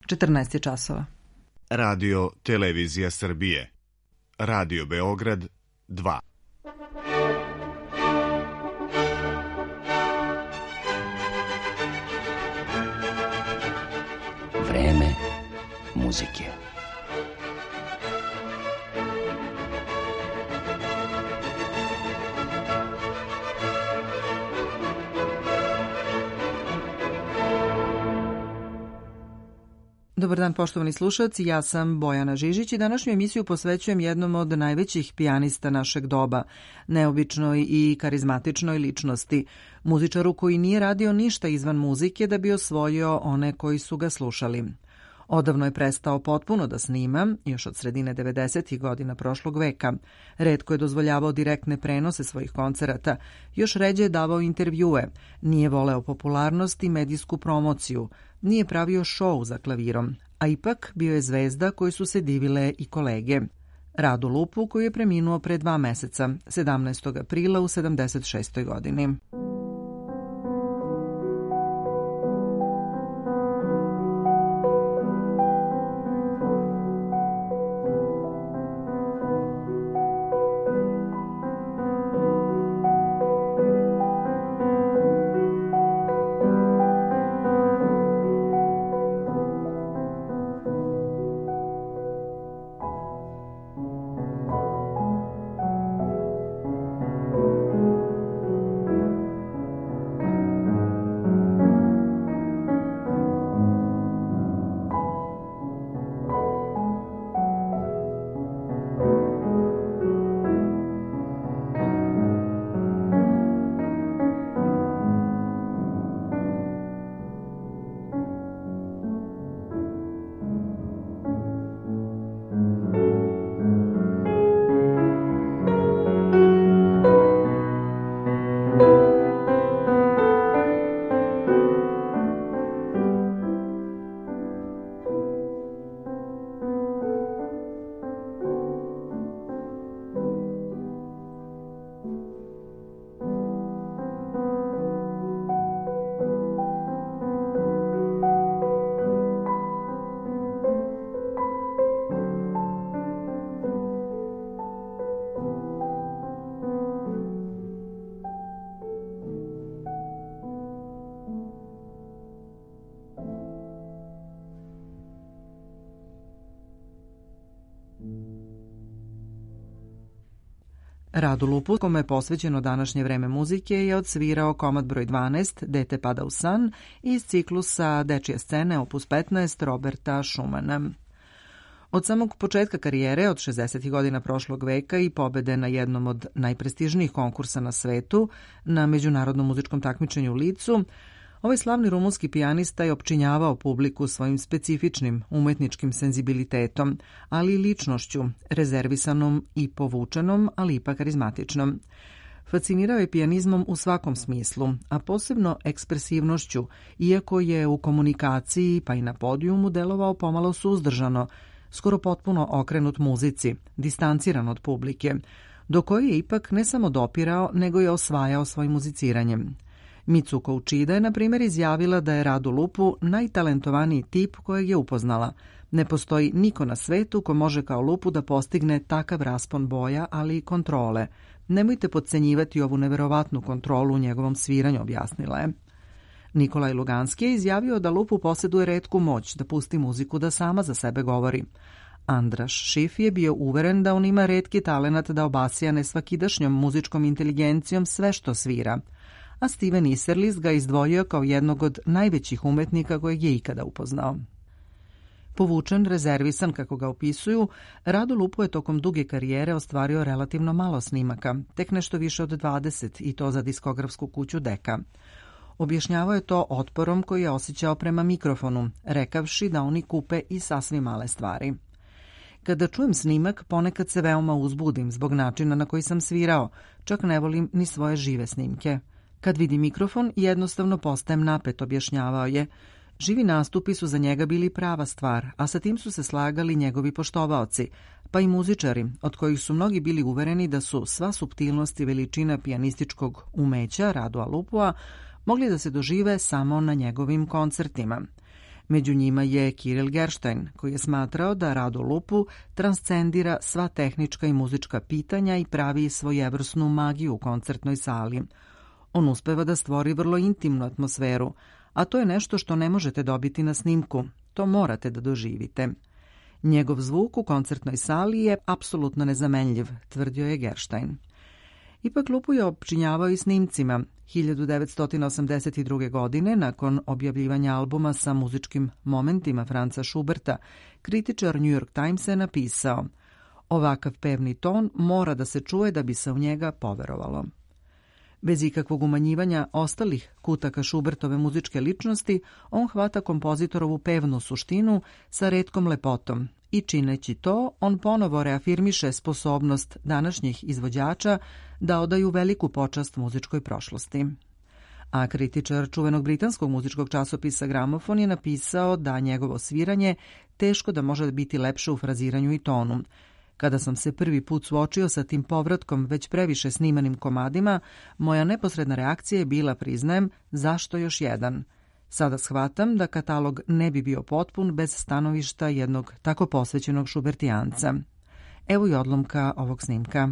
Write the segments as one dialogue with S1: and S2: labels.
S1: 14 je časova.
S2: Radio Televizija Srbije. Radio Beograd 2.
S3: Vreme muzike.
S1: Dobar dan, poštovani slušalci, ja sam Bojana Žižić i današnju emisiju posvećujem jednom od najvećih pijanista našeg doba, neobičnoj i karizmatičnoj ličnosti, muzičaru koji nije radio ništa izvan muzike da bi osvojio one koji su ga slušali. Odavno je prestao potpuno da snima, još od sredine 90. godina prošlog veka. Retko je dozvoljavao direktne prenose svojih koncerata, još ređe je davao intervjue, nije voleo popularnost i medijsku promociju, nije pravio šou za klavirom, a ipak bio je zvezda koju su se divile i kolege. Radu Lupu, koji je preminuo pre 2 meseca, 17. aprila u 76. godini. Radu Lupu, kome je posvećeno današnje vreme muzike, je odsvirao komad broj 12, Dete pada u san, iz ciklusa Dečije scene opus 15 Roberta Schumana. Od samog početka karijere, od 60. godina prošlog veka i pobede na jednom od najprestižnijih konkursa na svetu, na međunarodnom muzičkom takmičenju u Licu, ovaj slavni rumunski pijanista je opčinjavao publiku svojim specifičnim umetničkim senzibilitetom, ali i ličnošću, rezervisanom i povučenom, ali ipak karizmatičnom. Fascinirao je pijanizmom u svakom smislu, a posebno ekspresivnošću, iako je u komunikaciji pa i na podijumu delovao pomalo suzdržano, skoro potpuno okrenut muzici, distanciran od publike, do koje je ipak ne samo dopirao, nego je osvajao svojim muziciranjem. Mitsuko Uchida je, na primjer, izjavila da je Radu Lupu najtalentovaniji tip kojeg je upoznala. Ne postoji niko na svetu ko može kao Lupu da postigne takav raspon boja, ali i kontrole. Nemojte podcenjivati ovu neverovatnu kontrolu u njegovom sviranju, objasnila je. Nikolaj Luganski je izjavio da Lupu posjeduje retku moć da pusti muziku da sama za sebe govori. Andraš Šif je bio uveren da on ima retki talenat da obasjane svakidašnjom muzičkom inteligencijom sve što svira, a Steven Isserlis ga izdvojio kao jednog od najvećih umetnika kojeg je ikada upoznao. Povučen, rezervisan, kako ga opisuju, Radu Lupu je tokom duge karijere ostvario relativno malo snimaka, tek nešto više od 20, i to za diskografsku kuću Deka. Objašnjavao je to otporom koji je osjećao prema mikrofonu, rekavši da oni kupe i sasvim male stvari. Kada čujem snimak, ponekad se veoma uzbudim zbog načina na koji sam svirao, čak ne volim ni svoje žive snimke. Kad vidim mikrofon, jednostavno postajem napet, objašnjavao je. Živi nastupi su za njega bili prava stvar, a sa tim su se slagali njegovi poštovaoci, pa i muzičari, od kojih su mnogi bili uvereni da su sva suptilnost i veličina pijanističkog umeća Radua Lupua mogli da se dožive samo na njegovim koncertima. Među njima je Kiril Gerštajn, koji je smatrao da Rado Lupu transcendira sva tehnička i muzička pitanja i pravi svojevrsnu magiju u koncertnoj sali. On uspeva da stvori vrlo intimnu atmosferu, a to je nešto što ne možete dobiti na snimku, to morate da doživite. Njegov zvuk u koncertnoj sali je apsolutno nezamenljiv, tvrdio je Gerštajn. Ipak Lupu je opčinjavao i snimcima. 1982. godine, nakon objavljivanja albuma sa muzičkim momentima Franza Schuberta, kritičar New York Timesa je napisao: ovakav pevni ton mora da se čuje da bi se u njega poverovalo. Bez ikakvog umanjivanja ostalih kutaka Schubertove muzičke ličnosti, on hvata kompozitorovu pevnu suštinu sa retkom lepotom i čineći to, on ponovo reafirmiše sposobnost današnjih izvođača da odaju veliku počast muzičkoj prošlosti. A kritičar čuvenog britanskog muzičkog časopisa Gramofon je napisao da njegovo sviranje teško da može biti lepše u fraziranju i tonu. Kada sam se prvi put suočio sa tim povratkom već previše snimanim komadima, moja neposredna reakcija je bila, priznajem, zašto još jedan? Sada shvatam da katalog ne bi bio potpun bez stanovišta jednog tako posvećenog šubertijanca. Evo i odlomka ovog snimka.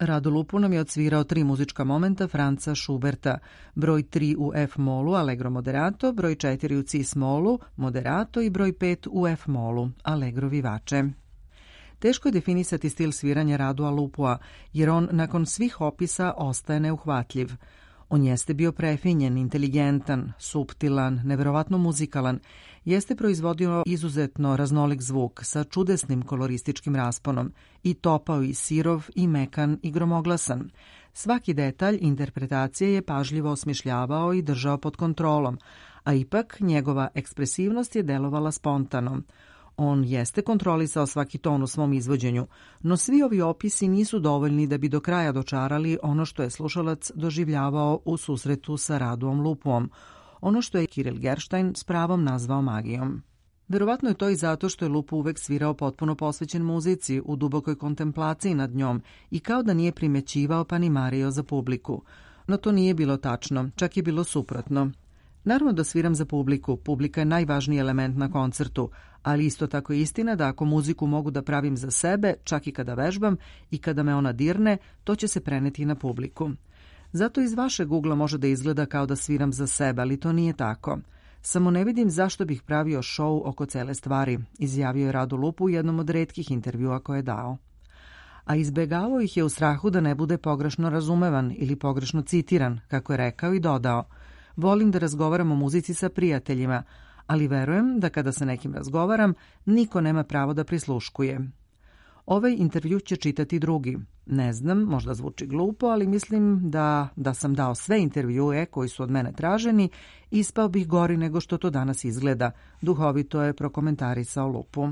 S1: Rado Lupu nam je odsvirao 3 muzička momenta Franza Schuberta, broj 3 u F-molu, Allegro moderato, broj 4 u C-smolu, moderato i broj 5 u F-molu, Allegro vivace. Teško je definisati stil sviranja Radua Lupua, jer on nakon svih opisa ostaje neuhvatljiv. On jeste bio prefinjen, inteligentan, suptilan, neverovatno muzikalan, jeste proizvodio izuzetno raznolik zvuk sa čudesnim kolorističkim rasponom, i topao i sirov, i mekan, i gromoglasan. Svaki detalj interpretacije je pažljivo osmišljavao i držao pod kontrolom, a ipak njegova ekspresivnost je delovala spontano. On jeste kontrolisao svaki ton u svom izvođenju, no svi ovi opisi nisu dovoljni da bi do kraja dočarali ono što je slušalac doživljavao u susretu sa Raduom Lupuom, ono što je Kirill Gerstein s pravom nazvao magijom. Verovatno je to i zato što je Lupu uvek svirao potpuno posvećen muzici, u dubokoj kontemplaciji nad njom i kao da nije primećivao pa ni mario za publiku. No to nije bilo tačno, čak je bilo suprotno. Naravno da sviram za publiku, publika je najvažniji element na koncertu, ali isto tako je istina da ako muziku mogu da pravim za sebe, čak i kada vežbam i kada me ona dirne, to će se preneti na publiku. Zato iz vašeg ugla može da izgleda kao da sviram za sebe, ali to nije tako. Samo ne vidim zašto bih pravio šou oko cele stvari, izjavio je Rado Lupu u jednom od retkih intervjua koje je dao. A izbegavao ih je u strahu da ne bude pogrešno razumevan ili pogrešno citiran, kako je rekao i dodao: volim da razgovaram o muzici sa prijateljima, ali verujem da kada sa nekim razgovaram, niko nema pravo da prisluškuje. Ovaj intervju će čitati drugi. Ne znam, možda zvuči glupo, ali mislim da sam dao sve intervjue koji su od mene traženi, ispao bih gori nego što to danas izgleda, duhovito je prokomentarisao Lupu.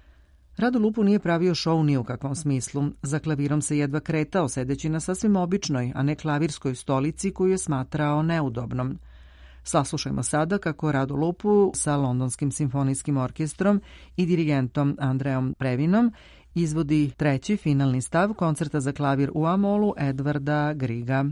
S1: Rado Lupu nije pravio šou ni u kakvom smislu. Za klavirom se jedva kretao, sedeći na sasvim običnoj, a ne klavirskoj stolici koju je smatrao neudobnom. Saslušajmo sada kako Rado Lupu sa Londonskim simfonijskim orkestrom i dirigentom Andreom Previnom izvodi 3. finalni stav koncerta za klavir u A-molu Edvarda Griega.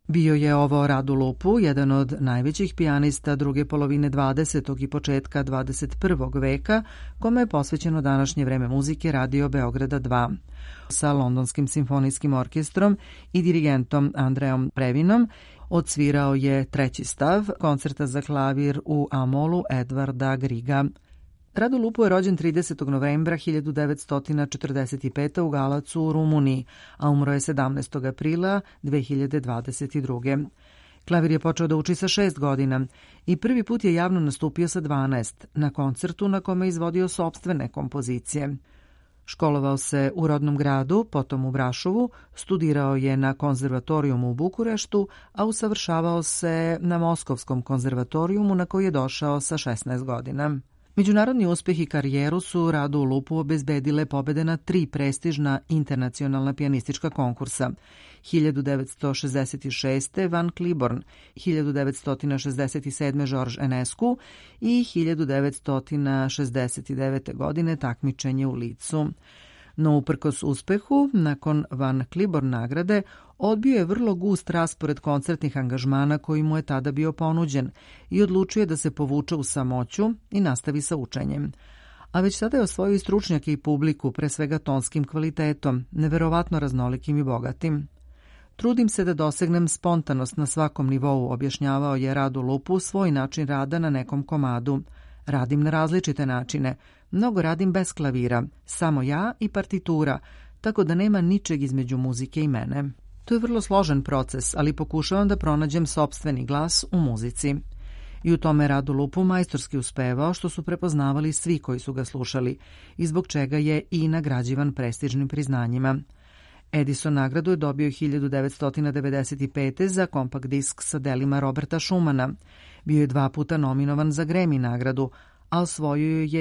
S1: Bio je ovo Radu Lupu, jedan od najvećih pijanista druge polovine 20. i početka 21. veka, kome je posvećeno današnje vreme muzike Radio Beograda 2. Sa Londonskim simfonijskim orkestrom i dirigentom Andreom Previnom odsvirao je treći stav koncerta za klavir u A-molu Edvarda Griga. Radu Lupu je rođen 30. novembra 1945. u Galacu u Rumuniji, a umro je 17. aprila 2022. Klavir je počeo da uči sa 6 godina i prvi put je javno nastupio sa 12, na koncertu na kome je izvodio sopstvene kompozicije. Školovao se u rodnom gradu, potom u Brašovu, studirao je na konzervatorijumu u Bukureštu, a usavršavao se na Moskovskom konzervatorijumu na koji je došao sa 16 godina. Međunarodni uspeh i karijeru su Radu Lupu obezbedile pobede na 3 prestižna internacionalna pijanistička konkursa. 1966. Van Cliburn, 1967. Georges Enescu i 1969. godine takmičenje u Licu. No, uprkos uspehu, nakon Van Cliburn nagrade, odbio je vrlo gust raspored koncertnih angažmana koji mu je tada bio ponuđen i odlučio je da se povuče u samoću i nastavi sa učenjem. A već sada je osvojio i stručnjake i publiku, pre svega tonskim kvalitetom, neverovatno raznolikim i bogatim. Trudim se da dosegnem spontanost na svakom nivou, objašnjavao je Radu Lupu svoj način rada na nekom komadu. Radim na različite načine. Mnogo radim bez klavira, samo ja i partitura, tako da nema ničeg između muzike i mene. To je vrlo složen proces, ali pokušavam da pronađem sopstveni glas u muzici. I u tome Radu Lupu majstorski uspevao, što su prepoznavali svi koji su ga slušali i zbog čega je i nagrađivan prestižnim priznanjima. Edison nagradu je dobio 1995. za kompakt disk sa delima Roberta Schumana. Bio je 2 puta nominovan za Grammy nagradu, a osvojio je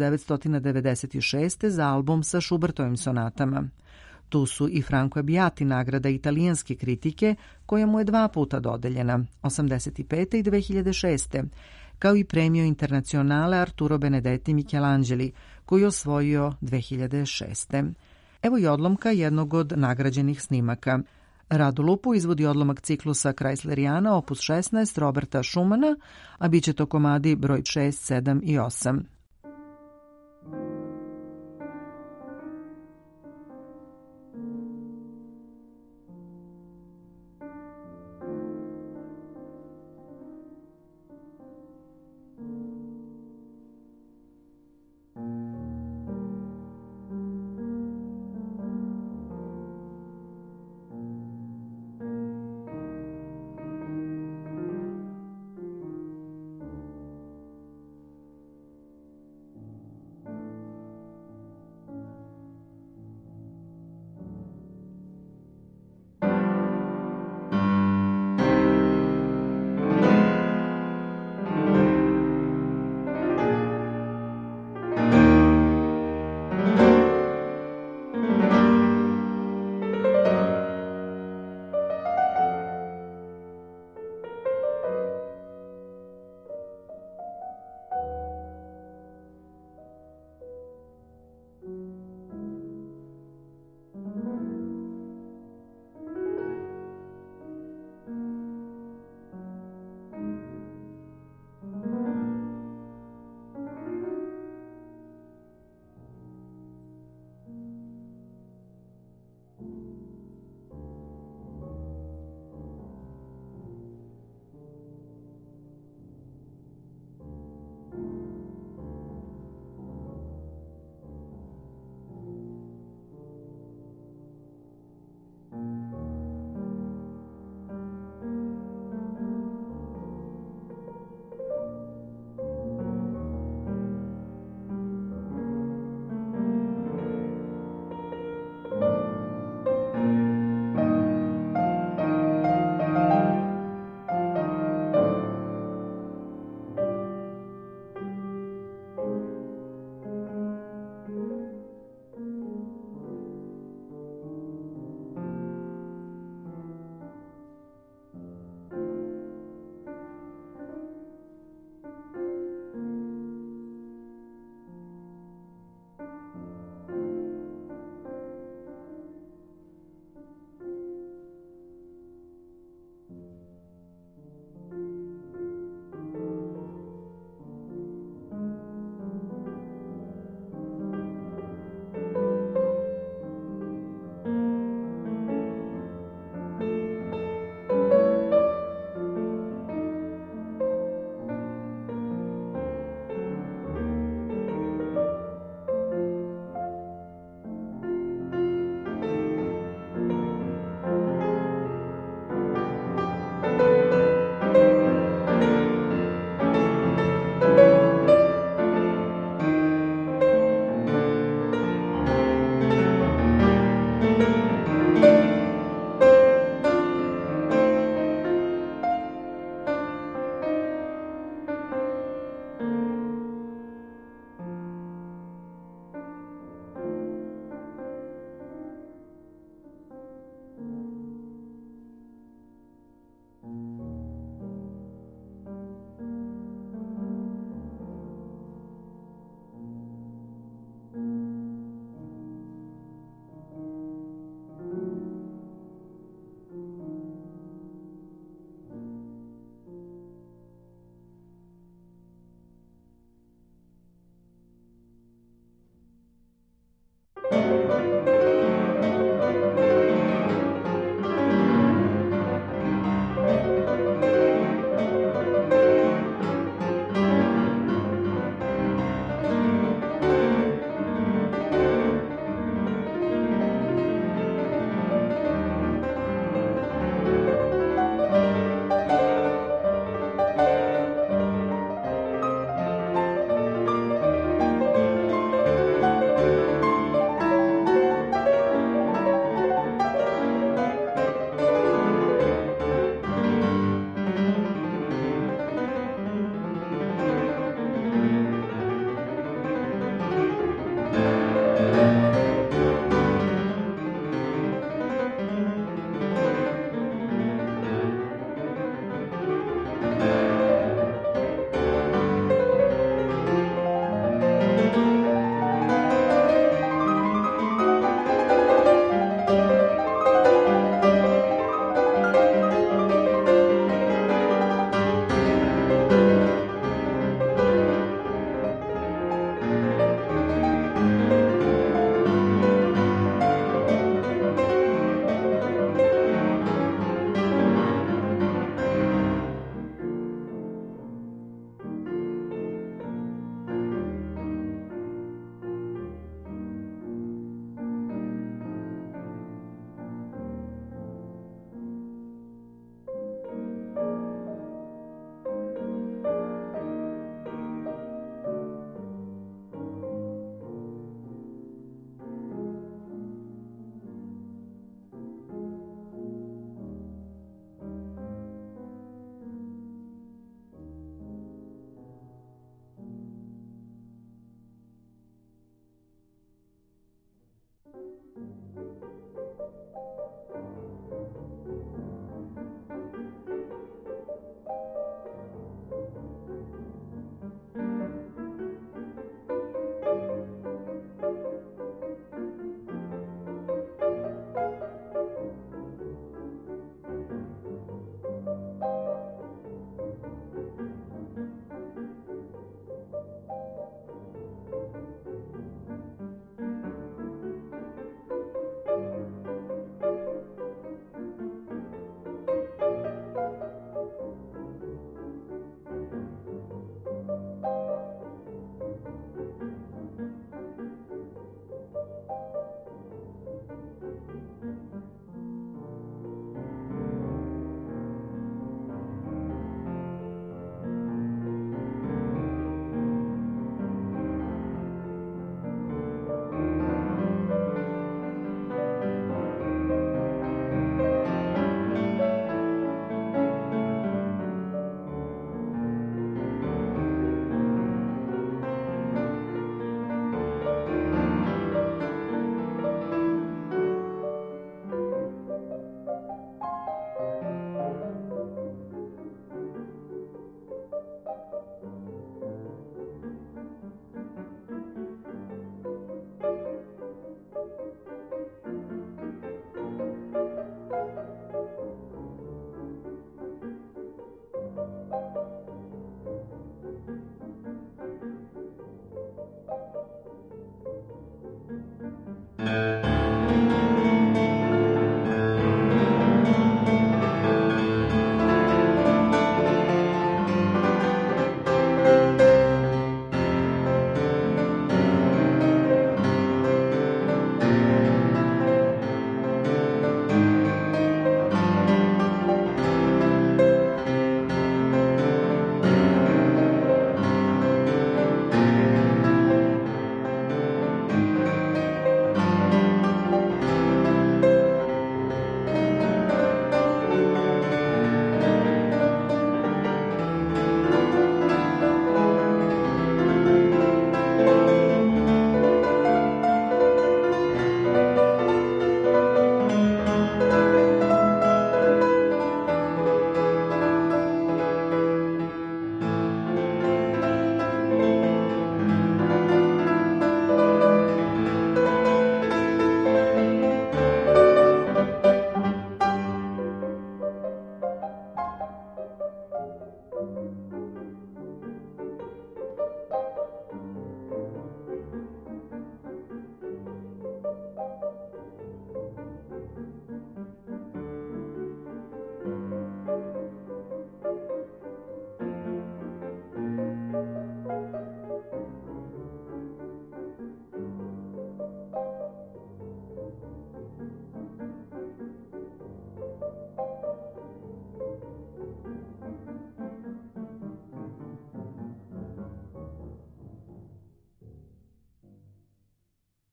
S1: 1996. za album sa Schubertovim sonatama. Tu su i Franco Abbiati nagrada italijanske kritike, koja mu je 2 puta dodeljena, 85. i 2006. kao i premio Internacionale Arturo Benedetti Michelangeli, koju je osvojio 2006. Evo i odlomka jednog od nagrađenih snimaka. Radu Lupu izvodi odlomak ciklusa Kreislerijana opus 16 Roberta Schumana, a bit će to komadi broj 6, 7 i 8.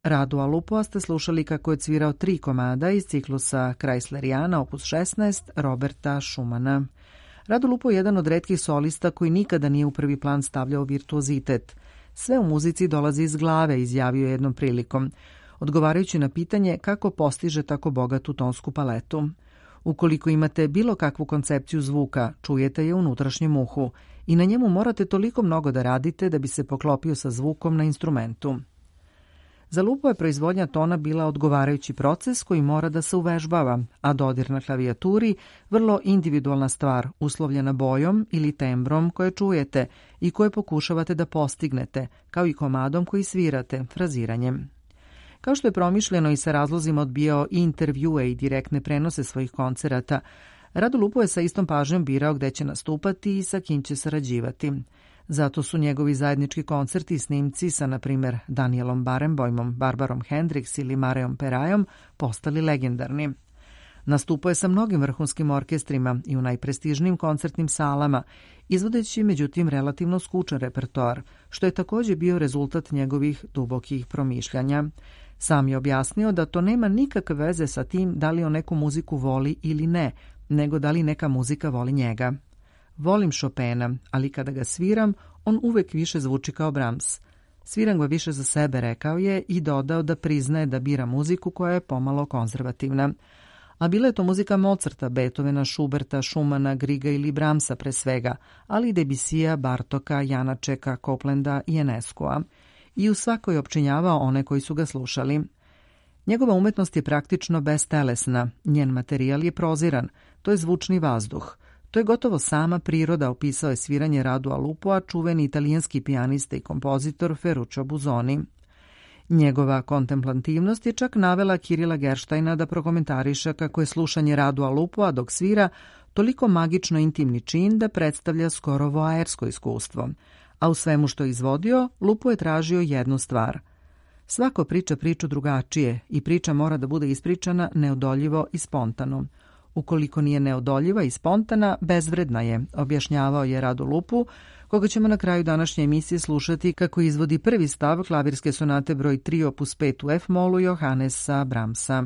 S1: Radu Alupua ste slušali kako je cvirao 3 komada iz ciklusa Kreislerijana opus 16 Roberta Schumana. Radu Lupo je jedan od retkih solista koji nikada nije u prvi plan stavljao virtuozitet. Sve u muzici dolazi iz glave, izjavio je jednom prilikom, odgovarajući na pitanje kako postiže tako bogatu tonsku paletu. Ukoliko imate bilo kakvu koncepciju zvuka, čujete je u unutrašnjem uhu i na njemu morate toliko mnogo da radite da bi se poklopio sa zvukom na instrumentu. Za Lupo je proizvodnja tona bila odgovarajući proces koji mora da se uvežbava, a dodir na klavijaturi vrlo individualna stvar, uslovljena bojom ili tembrom koje čujete i koje pokušavate da postignete, kao i komadom koji svirate, fraziranjem. Kao što je promišljeno i sa razlozima odbijao i intervjue i direktne prenose svojih koncerata, Radu Lupo je sa istom pažnjom birao gde će nastupati i sa kim će sarađivati. Zato su njegovi zajednički koncerti i snimci sa, na primjer, Danielom Barenboimom, Barbarom Hendricks ili Mareom Perajom postali legendarni. Nastupao je sa mnogim vrhunskim orkestrima i u najprestižnijim koncertnim salama, izvodeći međutim relativno skučan repertoar, što je također bio rezultat njegovih dubokih promišljanja. Sam je objasnio da to nema nikakve veze sa tim da li on neku muziku voli ili ne, nego da li neka muzika voli njega. Volim Chopina, ali kada ga sviram, on uvek više zvuči kao Brahms. Sviram ga više za sebe, rekao je i dodao da priznaje da bira muziku koja je pomalo konzervativna. A bila je to muzika Mozarta, Beethovena, Schuberta, Schumana, Griga ili Brahmsa pre svega, ali i Debussija, Bartoka, Janačeka, Coplanda i Enescoa. I u svakoj opčinjavao one koji su ga slušali. Njegova umetnost je praktično bestelesna, njen materijal je proziran, to je zvučni vazduh. To je gotovo sama priroda, opisao je sviranje Radu Alupua, čuveni italijanski pijanista i kompozitor Ferruccio Busoni. Njegova kontemplativnost je čak navela Kirila Gerštajna da prokomentariše kako je slušanje Radu Alupua dok svira toliko magično intimni čin da predstavlja skoro voajersko iskustvo. A u svemu što je izvodio, Lupo je tražio jednu stvar. Svako priča priču drugačije i priča mora da bude ispričana neodoljivo i spontano. Ukoliko nije neodoljiva i spontana, bezvredna je, objašnjavao je Radu Lupu, koga ćemo na kraju današnje emisije slušati kako izvodi prvi stav klavirske sonate broj 3 opus 5 u F-molu Johannesa Brahmsa.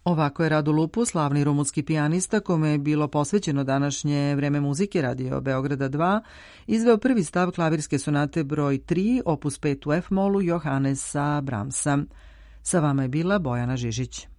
S1: Ovako je Radu Lupu, slavni rumunski pijanista kome je bilo posvećeno današnje vreme muzike Radio Beograda 2, izveo prvi stav klavirske sonate broj 3, opus 5 u F-molu Johannesa Brahmsa. Sa vama je bila Bojana Žižić.